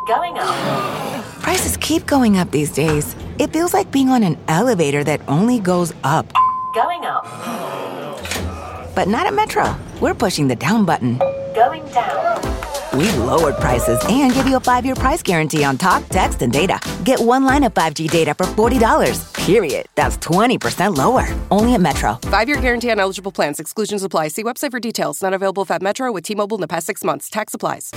Going up. Prices keep going up these days. It feels like being on an elevator that only goes up. Going up. But not at Metro. We're pushing the down button. Going down. We've lowered prices and give you a 5-year price guarantee on talk, text, and data. Get one line of 5G data for $40, period. That's 20% lower. Only at Metro. 5-year guarantee on eligible plans. Exclusions apply. See website for details. Not available at Metro with T-Mobile in the past 6 months. Tax applies.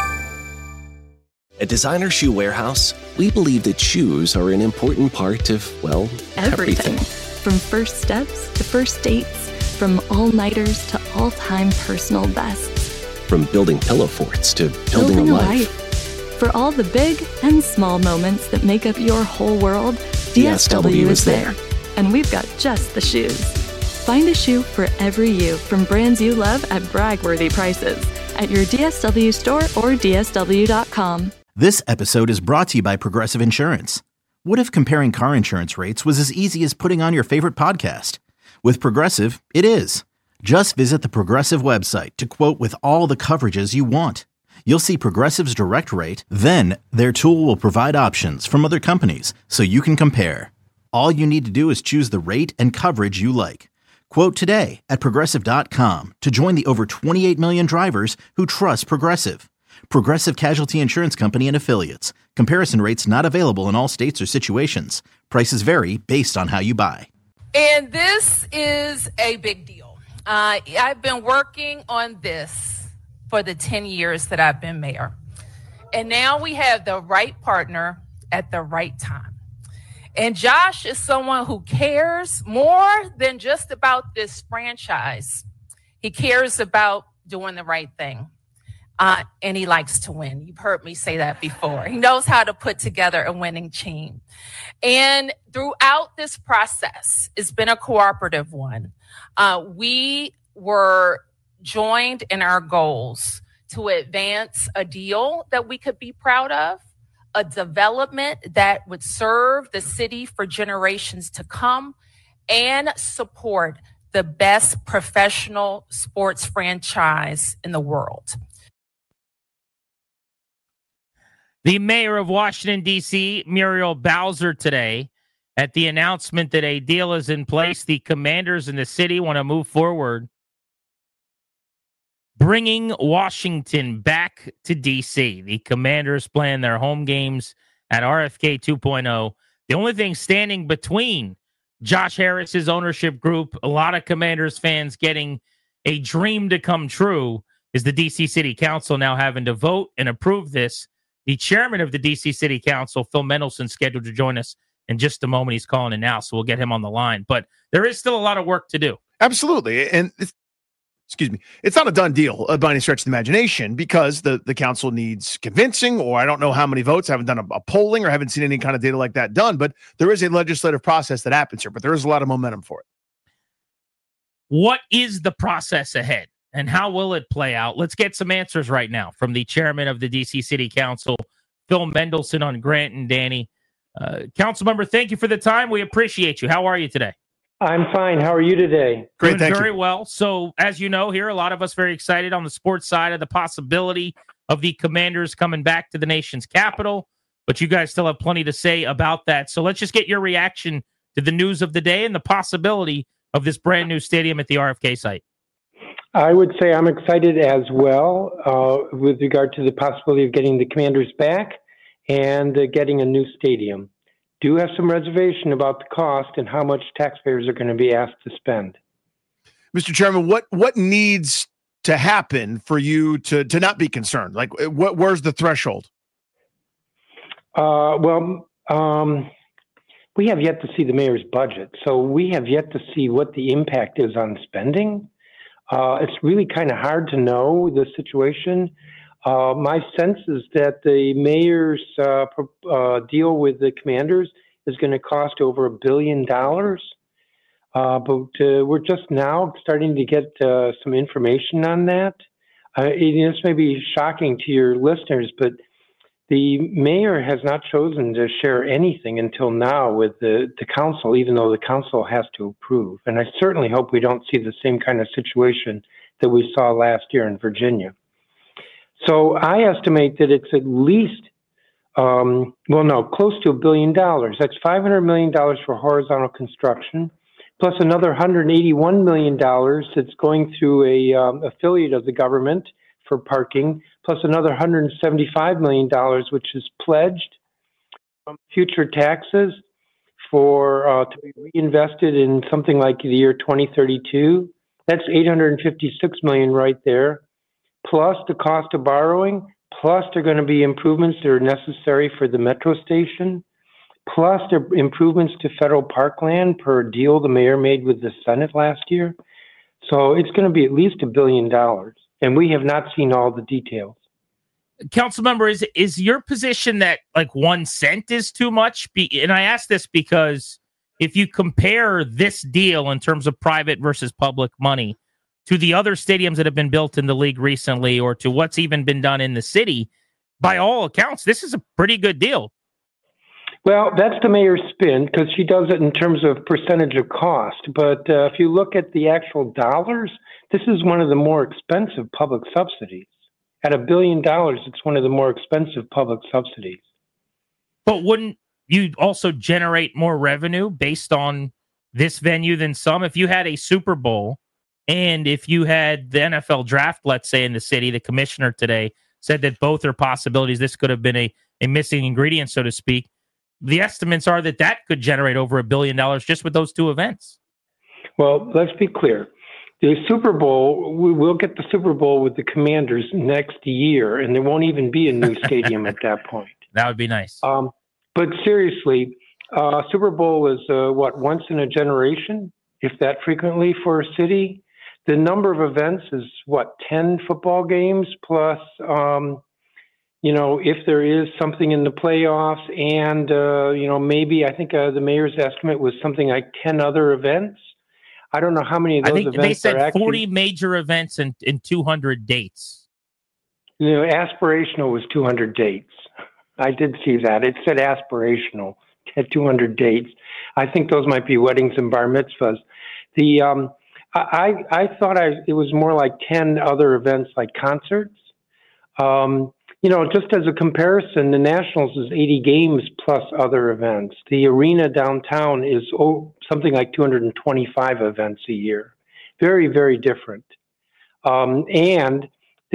At Designer Shoe Warehouse, we believe that shoes are an important part of, well, everything. From first steps to first dates, from all-nighters to all-time personal bests. From building pillow forts to building a life. For all the big and small moments that make up your whole world, DSW is there. And we've got just the shoes. Find a shoe for every you from brands you love at brag-worthy prices at your DSW store or DSW.com. This episode is brought to you by Progressive Insurance. What if comparing car insurance rates was as easy as putting on your favorite podcast? With Progressive, it is. Just visit the Progressive website to quote with all the coverages you want. You'll see Progressive's direct rate, then their tool will provide options from other companies so you can compare. All you need to do is choose the rate and coverage you like. Quote today at Progressive.com to join the over 28 million drivers who trust Progressive. Progressive Casualty Insurance Company and Affiliates. Comparison rates not available in all states or situations. Prices vary based on how you buy. And this is a big deal. I've been working on this for the 10 years that I've been mayor. And now we have the right partner at the right time. And Josh is someone who cares more than just about this franchise. He cares about doing the right thing. And he likes to win. You've heard me say that before. He knows how to put together a winning team. And throughout this process, it's been a cooperative one. We were joined in our goals to advance a deal that we could be proud of, a development that would serve the city for generations to come, and support the best professional sports franchise in the world. The mayor of Washington, D.C., Muriel Bowser, today, at the announcement that a deal is in place, the Commanders in the city want to move forward, bringing Washington back to D.C. The Commanders playing their home games at RFK 2.0. The only thing standing between Josh Harris's ownership group, a lot of Commanders fans getting a dream to come true, is the D.C. City Council now having to vote and approve this. The chairman of the D.C. City Council, Phil Mendelson, scheduled to join us in just a moment. He's calling in now, so we'll get him on the line. But there is still a lot of work to do. Absolutely. And it's not a done deal by any stretch of the imagination because the council needs convincing, or I don't know how many votes. I haven't done a polling or haven't seen any kind of data like that done, but there is a legislative process that happens here, but there is a lot of momentum for it. What is the process ahead? And how will it play out? Let's get some answers right now from the chairman of the D.C. City Council, Phil Mendelson, on Grant and Danny. Council member, thank you for the time. We appreciate you. How are you today? I'm fine. How are you today? Great, thank you. Very well. So, as you know here, a lot of us very excited on the sports side of the possibility of the Commanders coming back to the nation's capital. But you guys still have plenty to say about that. So let's just get your reaction to the news of the day and the possibility of this brand new stadium at the RFK site. I would say I'm excited as well with regard to the possibility of getting the Commanders back and getting a new stadium. Do have some reservation about the cost and how much taxpayers are going to be asked to spend. Mr. Chairman, what needs to happen for you to not be concerned? Like, where's the threshold? We have yet to see the mayor's budget, so we have yet to see what the impact is on spending. It's really kind of hard to know the situation. My sense is that the mayor's deal with the Commanders is going to cost over $1 billion. But we're just now starting to get some information on that. This may be shocking to your listeners, but the mayor has not chosen to share anything until now with the council, even though the council has to approve. And I certainly hope we don't see the same kind of situation that we saw last year in Virginia. So I estimate that it's at least close to $1 billion. That's $500 million for horizontal construction, plus another $181 million that's going through a affiliate of the government for parking, plus another $175 million, which is pledged from future taxes for to be reinvested in something like the year 2032. That's $856 million right there, plus the cost of borrowing, plus there are going to be improvements that are necessary for the metro station, plus there are improvements to federal parkland per deal the mayor made with the Senate last year. So it's going to be at least $1 billion, and we have not seen all the details. Councilmember, is your position that like 1 cent is too much? And I ask this because if you compare this deal in terms of private versus public money to the other stadiums that have been built in the league recently, or to what's even been done in the city, by all accounts, this is a pretty good deal. Well, that's the mayor's spin because she does it in terms of percentage of cost. But if you look at the actual dollars, this is one of the more expensive public subsidies. At $1 billion, it's one of the more expensive public subsidies. But wouldn't you also generate more revenue based on this venue than some? If you had a Super Bowl and if you had the NFL draft, let's say, in the city, the commissioner today said that both are possibilities. This could have been a missing ingredient, so to speak. The estimates are that could generate over $1 billion just with those two events. Well, let's be clear. The Super Bowl, we will get the Super Bowl with the Commanders next year, and there won't even be a new stadium at that point. That would be nice. But seriously, Super Bowl is, once in a generation, if that frequently for a city? The number of events is, 10 football games plus, if there is something in the playoffs and, maybe I think the mayor's estimate was something like 10 other events. I don't know how many of those events they said are 40 major events and 200 dates. Aspirational was 200 dates. I did see that. It said aspirational at 200 dates. I think those might be weddings and bar mitzvahs. I thought it was more like 10 other events like concerts. Just as a comparison, the Nationals is 80 games plus other events. The arena downtown is something like 225 events a year. Very, very different. And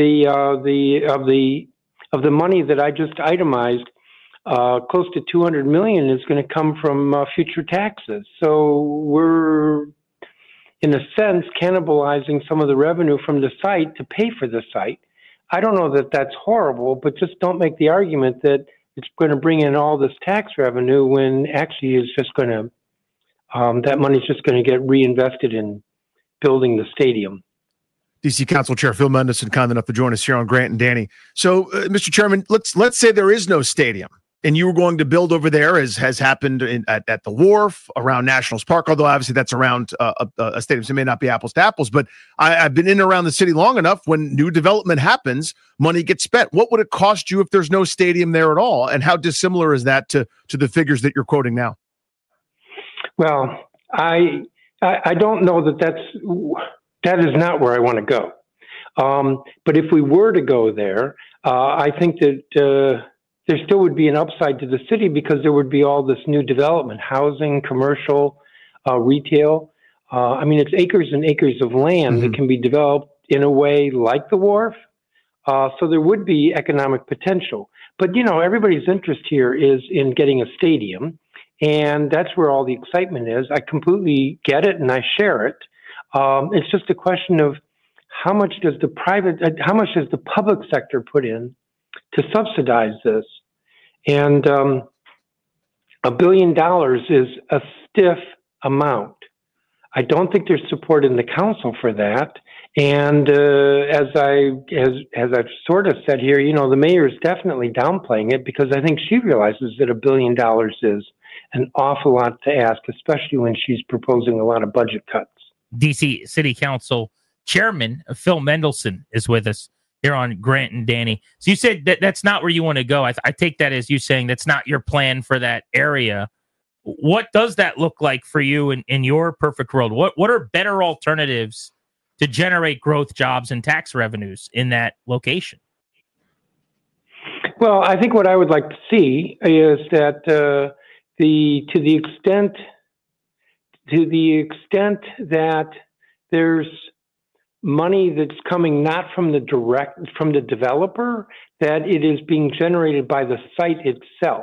of the money that I just itemized, close to $200 million is going to come from future taxes. So we're, in a sense, cannibalizing some of the revenue from the site to pay for the site. I don't know that that's horrible, but just don't make the argument that it's going to bring in all this tax revenue when actually it's just going to, that money's just going to get reinvested in building the stadium. DC Council Chair Phil Mendelson kind enough to join us here on Grant and Danny. So, Mr. Chairman, let's say there is no stadium, and you were going to build over there, as has happened at the Wharf, around Nationals Park, although obviously that's around a stadium, so it may not be apples to apples. But I've been in and around the city long enough. When new development happens, money gets spent. What would it cost you if there's no stadium there at all? And how dissimilar is that to the figures that you're quoting now? Well, I don't know that is not where I want to go. But if we were to go there, I think that there still would be an upside to the city because there would be all this new development, housing, commercial, retail. It's acres and acres of land that can be developed in a way like the Wharf. So there would be economic potential. But, everybody's interest here is in getting a stadium. And that's where all the excitement is. I completely get it and I share it. It's just a question of how much does the public sector put in to subsidize this? And $1 billion is a stiff amount. I don't think there's support in the council for that. And as I've sort of said here, the mayor is definitely downplaying it because I think she realizes that $1 billion is an awful lot to ask, especially when she's proposing a lot of budget cuts. DC City Council Chairman Phil Mendelson is with us here on Grant and Danny. So you said that's not where you want to go. I take that as you saying that's not your plan for that area. What does that look like for you in your perfect world? What are better alternatives to generate growth, jobs, and tax revenues in that location? Well, I think what I would like to see is that to the extent that there's money that's coming not from the developer, that it is being generated by the site itself.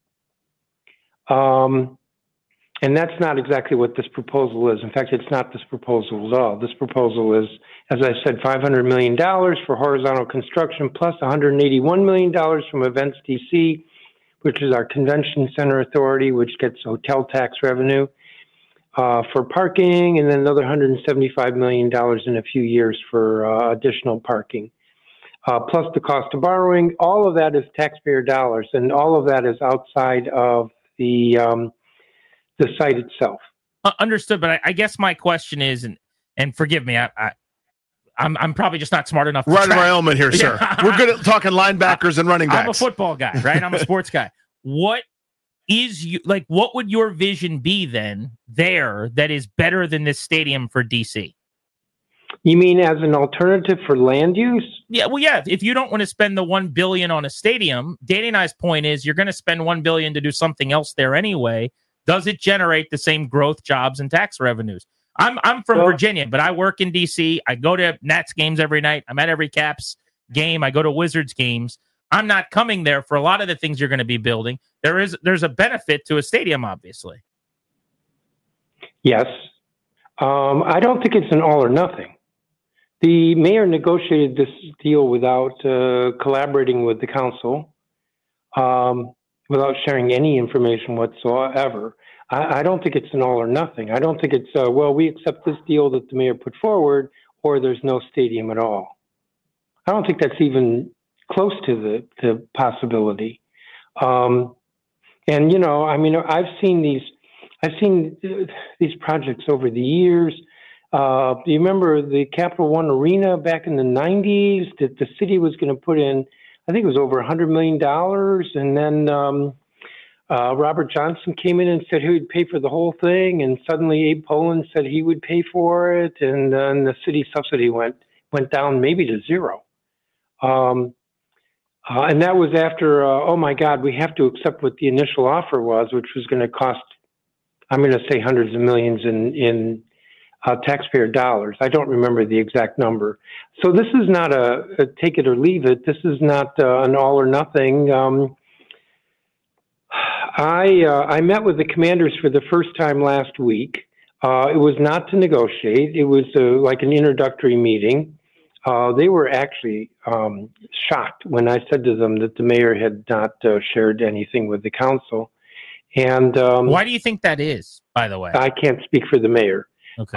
And that's not exactly what this proposal is. In fact, it's not this proposal at all. This proposal is, as I said, $500 million for horizontal construction plus $181 million from Events DC, which is our convention center authority, which gets hotel tax revenue for parking, and then another $175 million in a few years for additional parking. Plus the cost of borrowing. All of that is taxpayer dollars, and all of that is outside of the site itself. Understood, but I guess my question is, and forgive me, I'm probably just not smart enough. Right in my element here, sir. We're good at talking linebackers and running backs. I'm a football guy, right? I'm a sports guy. What would your vision be then there that is better than this stadium for DC? You mean as an alternative for land use? Yeah, well, yeah. If you don't want to spend the $1 billion on a stadium, Danny and I's point is you're going to spend $1 billion to do something else there anyway. Does it generate the same growth, jobs, and tax revenues? I'm from Virginia, but I work in DC. I go to Nats games every night. I'm at every Caps game. I go to Wizards games. I'm not coming there for a lot of the things you're going to be building. There's a benefit to a stadium, obviously. Yes. I don't think it's an all or nothing. The mayor negotiated this deal without collaborating with the council, without sharing any information whatsoever. I don't think it's an all or nothing. I don't think it's, we accept this deal that the mayor put forward, or there's no stadium at all. I don't think that's even close to the possibility. And, I've seen these projects over the years. Do you remember the Capital One Arena back in the 90s that the city was going to put in, I think it was over $100 million. And then Robert Johnson came in and said he would pay for the whole thing. And suddenly Abe Poland said he would pay for it. And then the city subsidy went down maybe to zero. And that was after, oh my God, we have to accept what the initial offer was, which was going to cost, I'm going to say hundreds of millions in taxpayer dollars. I don't remember the exact number. So this is not a take it or leave it. This is not an all or nothing. I met with the commanders for the first time last week. It was not to negotiate. It was like an introductory meeting. They were actually shocked when I said to them that the mayor had not shared anything with the council. And why do you think that is, by the way? I can't speak for the mayor. Okay.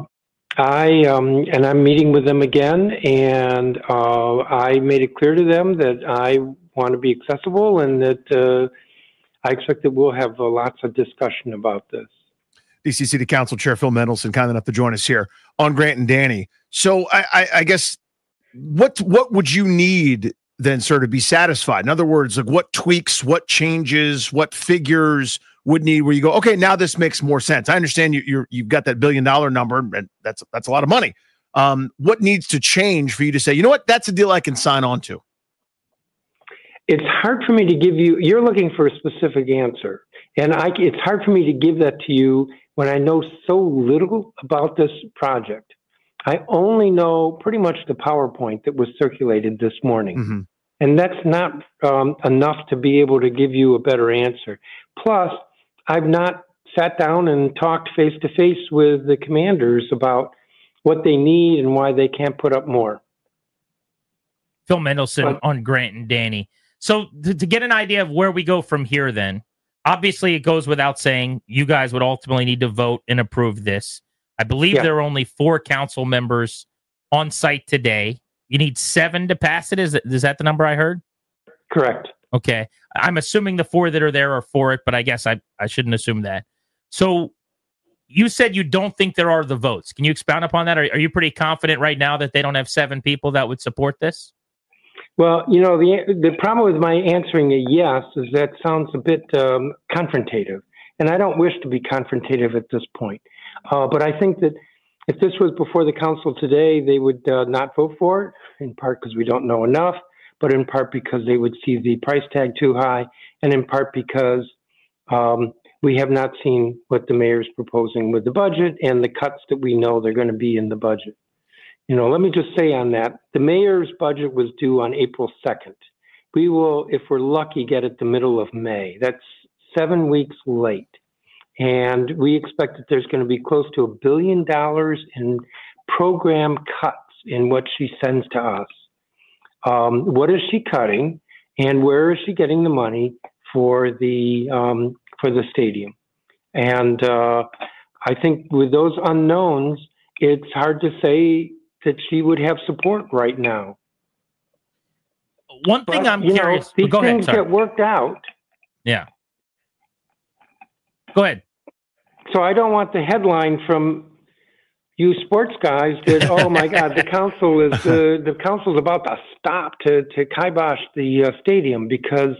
I'm meeting with them again, and I made it clear to them that I want to be accessible and that I expect that we'll have lots of discussion about this. DC City Council Chair Phil Mendelson, kind enough to join us here on Grant and Danny. So I guess what would you need then, sir, to be satisfied? In other words, like what tweaks, what changes, what figures would need where you go, okay, now this makes more sense. I understand you've got that $1 billion number, and that's a lot of money. What needs to change for you to say, you know what, that's a deal I can sign on to? It's hard for me to give you, you're looking for a specific answer. And it's hard for me to give that to you when I know so little about this project. I only know pretty much the PowerPoint that was circulated this morning. Mm-hmm. And that's not enough to be able to give you a better answer. Plus, I've not sat down and talked face-to-face with the commanders about what they need and why they can't put up more. Phil Mendelson on Grant and Danny. So to get an idea of where we go from here then, obviously it goes without saying you guys would ultimately need to vote and approve this. I believe there are only 4 council members on site today. You need 7 to pass it. Is that the number I heard? Correct. Okay. I'm assuming the 4 that are there are for it, but I guess I shouldn't assume that. So you said you don't think there are the votes. Can you expound upon that? Are you pretty confident right now that they don't have 7 people that would support this? Well, the problem with my answering a yes is that sounds a bit confrontative, and I don't wish to be confrontative at this point. But I think that if this was before the council today, they would not vote for it, in part because we don't know enough, but in part because they would see the price tag too high, and in part because we have not seen what the mayor's proposing with the budget and the cuts that we know they're going to be in the budget. Let me just say on that, the mayor's budget was due on April 2nd. We will, if we're lucky, get it the middle of May. That's 7 weeks late. And we expect that there's going to be close to $1 billion in program cuts in what she sends to us. What is she cutting, and where is she getting the money for the stadium? And I think with those unknowns, it's hard to say that she would have support right now. One thing I'm curious. These go things ahead, get worked out. Yeah. Go ahead. So I don't want the headline from you sports guys that, oh my God, the council's about to stop to kibosh the stadium, because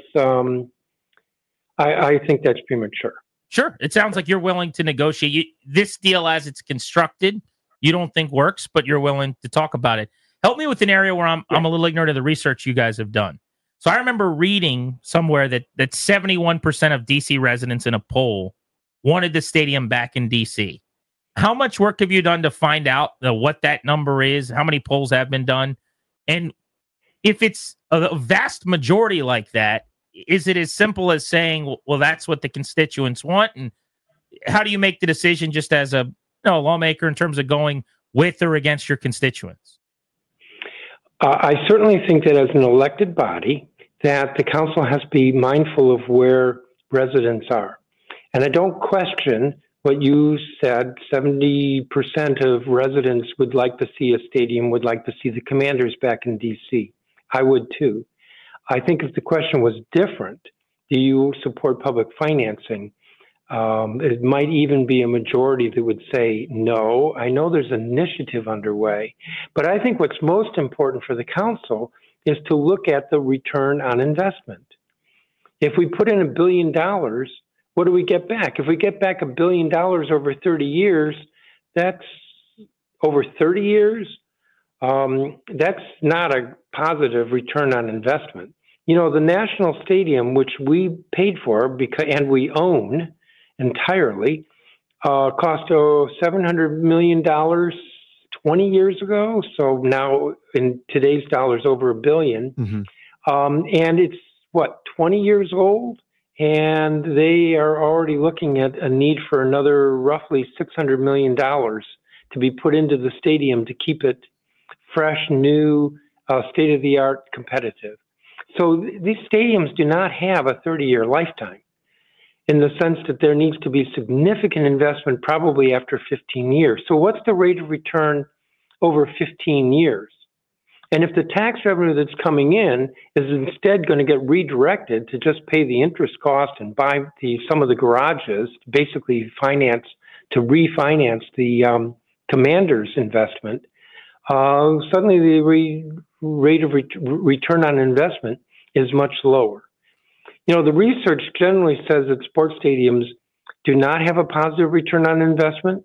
I think that's premature. Sure. It sounds like you're willing to negotiate. This deal as it's constructed, you don't think works, but you're willing to talk about it. Help me with an area where I'm a little ignorant of the research you guys have done. So I remember reading somewhere that 71% of DC residents in a poll wanted the stadium back in DC. How much work have you done to find out what that number is? How many polls have been done? And if it's a vast majority like that, is it as simple as saying, well, that's what the constituents want? And how do you make the decision just as a lawmaker in terms of going with or against your constituents? I certainly think that as an elected body, that the council has to be mindful of where residents are. And I don't question what you said. 70% of residents would like to see a stadium, would like to see the Commanders back in D.C. I would too. I think if the question was different, do you support public financing? It might even be a majority that would say no. I know there's an initiative underway, but I think what's most important for the council is to look at the return on investment. If we put in $1 billion, what do we get back? If we get back $1 billion over 30 years, that's over 30 years. That's not a positive return on investment. The National Stadium, which we paid for and we own entirely, cost $700 million 20 years ago. So now in today's dollars, over $1 billion. Mm-hmm. And it's 20 years old? And they are already looking at a need for another roughly $600 million to be put into the stadium to keep it fresh, new, state-of-the-art, competitive. So these stadiums do not have a 30-year lifetime, in the sense that there needs to be significant investment probably after 15 years. So what's the rate of return over 15 years? And if the tax revenue that's coming in is instead going to get redirected to just pay the interest cost and buy some of the garages, basically refinance the Commanders investment, suddenly the rate of return on investment is much lower. The research generally says that sports stadiums do not have a positive return on investment.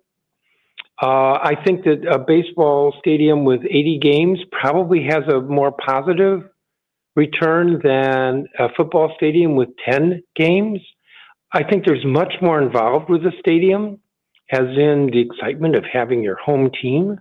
I think that a baseball stadium with 80 games probably has a more positive return than a football stadium with 10 games. I think there's much more involved with the stadium, as in the excitement of having your home team.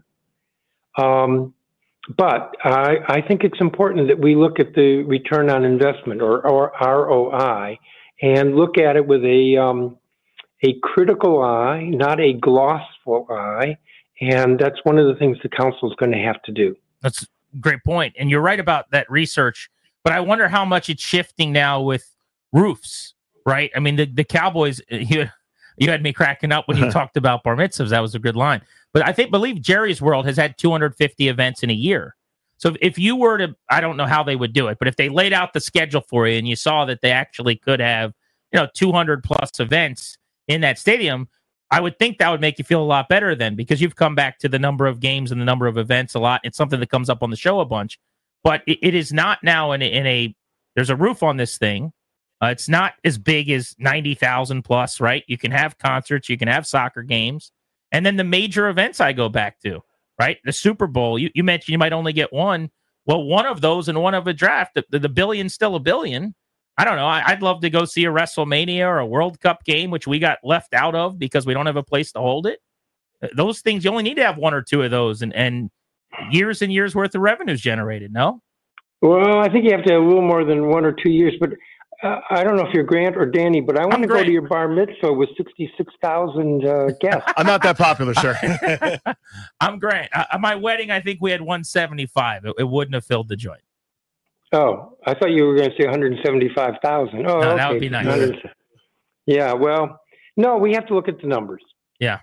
But I think it's important that we look at the return on investment, or ROI, and look at it with a critical eye, not a glossful eye. And that's one of the things the council is going to have to do. That's a great point. And you're right about that research, but I wonder how much it's shifting now with roofs, right? I mean, the Cowboys, you had me cracking up when you talked about bar mitzvahs. That was a good line. But I believe Jerry's World has had 250 events in a year. So if you were to, I don't know how they would do it, but if they laid out the schedule for you and you saw that they actually could have, 200 plus events in that stadium, I would think that would make you feel a lot better then, because you've come back to the number of games and the number of events a lot. It's something that comes up on the show a bunch, but it is not now there's a roof on this thing. It's not as big as 90,000 plus, right? You can have concerts, you can have soccer games, and then the major events I go back to, right? The Super Bowl, you mentioned you might only get one, Well, one of those and one of a draft. The billion's still a billion. I don't know. I'd love to go see a WrestleMania or a World Cup game, which we got left out of because we don't have a place to hold it. Those things, you only need to have one or two of those and years and years worth of revenues generated, no? Well, I think you have to have a little more than 1 or 2 years, but I don't know if you're Grant or Danny, but I want to go to your bar mitzvah with 66,000 guests. I'm not that popular, sir. I'm Grant. My wedding, I think we had 175. It wouldn't have filled the joint. Oh, I thought you were going to say 175,000. Oh, no, okay. That would be nice. Yeah, well, no, we have to look at the numbers. Yeah.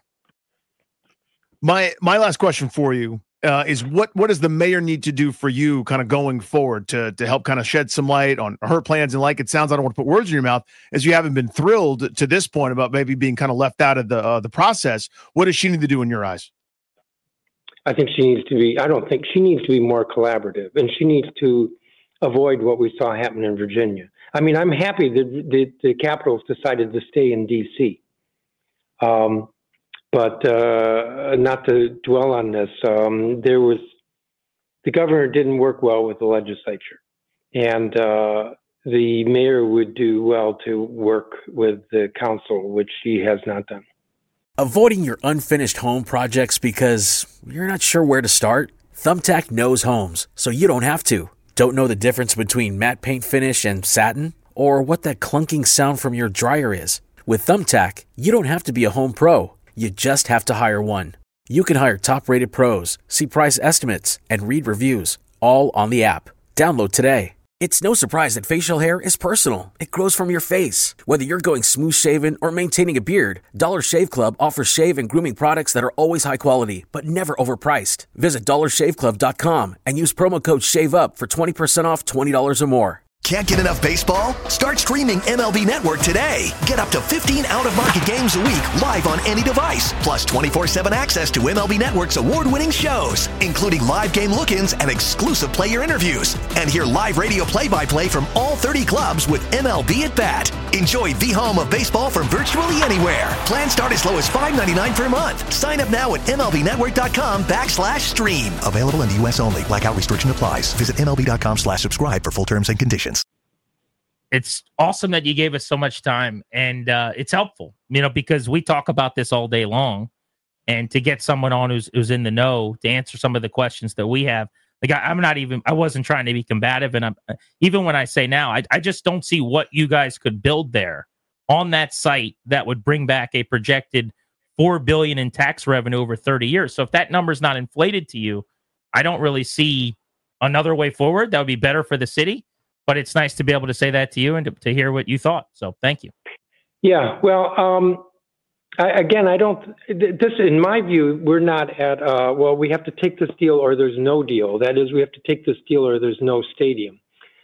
My last question for you is what does the mayor need to do for you kind of going forward to help kind of shed some light on her plans? And like it sounds, I don't want to put words in your mouth, as you haven't been thrilled to this point about maybe being kind of left out of the process. What does she need to do in your eyes? I think she needs to be, I don't think she needs to be more collaborative, and she needs to avoid what we saw happen in Virginia. I mean, I'm happy that the Capitals decided to stay in D.C. But not to dwell on this, the governor didn't work well with the legislature, and the mayor would do well to work with the council, which she has not done. Avoiding your unfinished home projects because you're not sure where to start? Thumbtack knows homes, so you don't have to. Don't know the difference between matte paint finish and satin? Or what that clunking sound from your dryer is? With Thumbtack, you don't have to be a home pro. You just have to hire one. You can hire top-rated pros, see price estimates, and read reviews, all on the app. Download today. It's no surprise that facial hair is personal. It grows from your face. Whether you're going smooth-shaven or maintaining a beard, Dollar Shave Club offers shave and grooming products that are always high quality, but never overpriced. Visit DollarShaveClub.com and use promo code SHAVEUP for 20% off $20 or more. Can't get enough baseball? Start streaming MLB Network today. Get up to 15 out-of-market games a week live on any device. Plus 24/7 access to MLB Network's award-winning shows, including live game look-ins and exclusive player interviews. And hear live radio play-by-play from all 30 clubs with MLB at Bat. Enjoy the home of baseball from virtually anywhere. Plans start as low as $5.99 per month. Sign up now at MLBNetwork.com/stream. Available in the U.S. only. Blackout restriction applies. Visit MLB.com/subscribe for full terms and conditions. It's awesome that you gave us so much time, and it's helpful, because we talk about this all day long, and to get someone on who's in the know to answer some of the questions that we have. Like I wasn't trying to be combative, and even when I say now, I just don't see what you guys could build there on that site that would bring back a projected $4 billion in tax revenue over 30 years. So if that number's not inflated to you, I don't really see another way forward that would be better for the city. But it's nice to be able to say that to you and to hear what you thought. So thank you. Yeah, well, I don't. This, in my view, we're not at. We have to take this deal or there's no deal. That is, we have to take this deal or there's no stadium.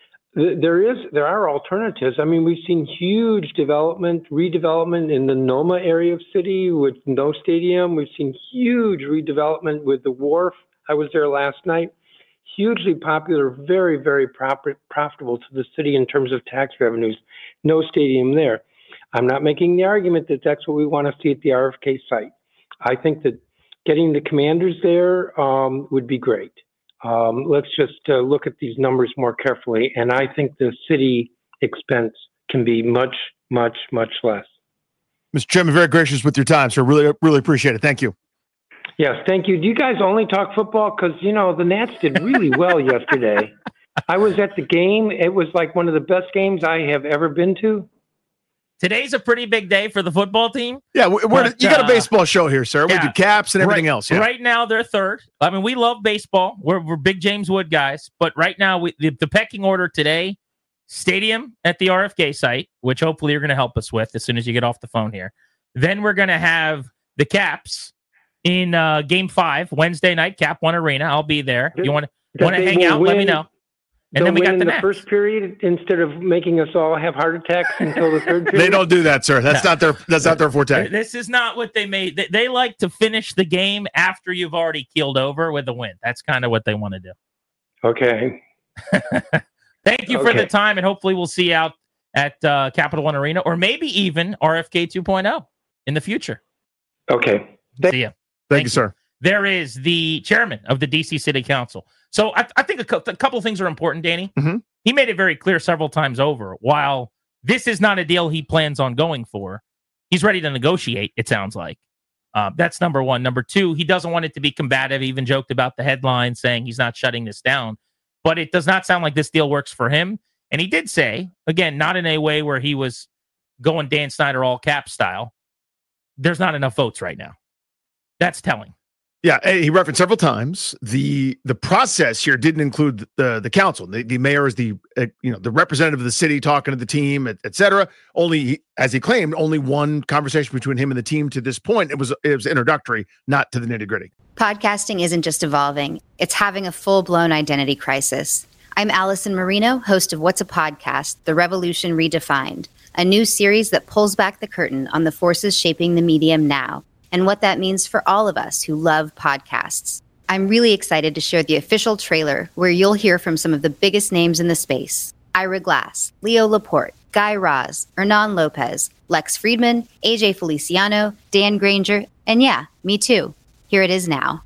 There are alternatives. I mean, we've seen huge redevelopment in the Noma area of city with no stadium. We've seen huge redevelopment with the wharf. I was there last night. Hugely popular, very, very profitable to the city in terms of tax revenues. No stadium there. I'm not making the argument that that's what we want to see at the RFK site. I think that getting the Commanders there would be great. Let's just look at these numbers more carefully, and I think the city expense can be much, much, much less. Mr. Chairman, very gracious with your time, sir. Really, really appreciate it. Thank you. Yes, thank you. Do you guys only talk football? Because, the Nats did really well yesterday. I was at the game. It was like one of the best games I have ever been to. Today's a pretty big day for the football team. Yeah, you got a baseball show here, sir. We do caps and everything else. Yeah. Right now, they're third. I mean, we love baseball. We're big James Wood guys. But right now, the pecking order today, stadium at the RFK site, which hopefully you're going to help us with as soon as you get off the phone here. Then we're going to have the Caps in Game 5, Wednesday night, Cap One Arena. I'll be there. You want to hang out? Let me know. And then we got the Nats. First period instead of making us all have heart attacks until the third period. They don't do that, sir. That's not their forte. This is not what they made. They like to finish the game after you've already keeled over with a win. That's kind of what they want to do. Okay. Thank you for the time, and hopefully we'll see you out at Capital One Arena, or maybe even RFK 2.0 in the future. Okay. See ya. Thank you, sir. there is the chairman of the DC City Council. So I think a couple of things are important, Danny. Mm-hmm. He made it very clear several times over, while this is not a deal he plans on going for, he's ready to negotiate, it sounds like. That's number one. Number two, he doesn't want it to be combative. He even joked about the headline saying he's not shutting this down. But it does not sound like this deal works for him. And he did say, again, not in a way where he was going Dan Snyder all cap style, there's not enough votes right now. That's telling. Yeah, he referenced several times the process here didn't include the council. The mayor is the representative of the city talking to the team, et cetera. Only, as he claimed, only one conversation between him and the team to this point. It was introductory, not to the nitty gritty. Podcasting isn't just evolving; it's having a full-blown identity crisis. I'm Allison Marino, host of What's a Podcast? The Revolution Redefined, a new series that pulls back the curtain on the forces shaping the medium now, and what that means for all of us who love podcasts. I'm really excited to share the official trailer where you'll hear from some of the biggest names in the space. Ira Glass, Leo Laporte, Guy Raz, Hernan Lopez, Lex Friedman, AJ Feliciano, Dan Granger, and yeah, me too. Here it is now.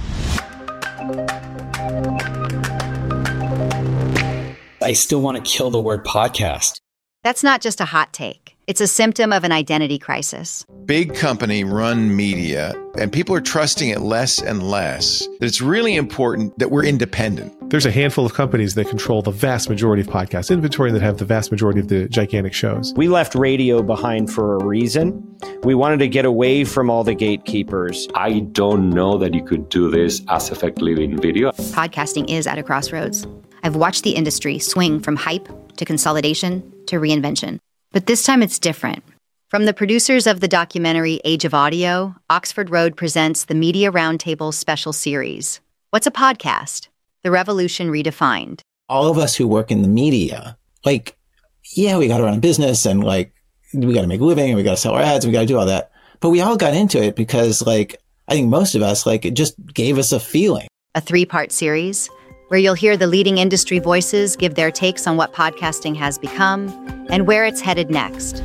I still want to kill the word podcast. That's not just a hot take. It's a symptom of an identity crisis. Big company run media, and people are trusting it less and less. It's really important that we're independent. There's a handful of companies that control the vast majority of podcast inventory that have the vast majority of the gigantic shows. We left radio behind for a reason. We wanted to get away from all the gatekeepers. I don't know that you could do this as effectively in video. Podcasting is at a crossroads. I've watched the industry swing from hype to consolidation to reinvention. But this time it's different. From the producers of the documentary Age of Audio, Oxford Road presents the Media Roundtable special series. What's a podcast? The Revolution Redefined. All of us who work in the media, we got to run a business and we got to make a living and we got to sell our ads and we got to do all that. But we all got into it because I think most of us, it just gave us a feeling. A 3-part series where you'll hear the leading industry voices give their takes on what podcasting has become and where it's headed next.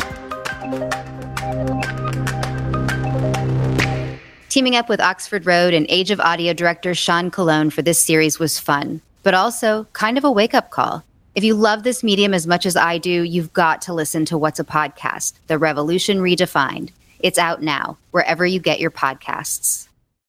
Teaming up with Oxford Road and Age of Audio director Sean Colon for this series was fun, but also kind of a wake-up call. If you love this medium as much as I do, you've got to listen to What's a Podcast? The Revolution Redefined. It's out now, wherever you get your podcasts.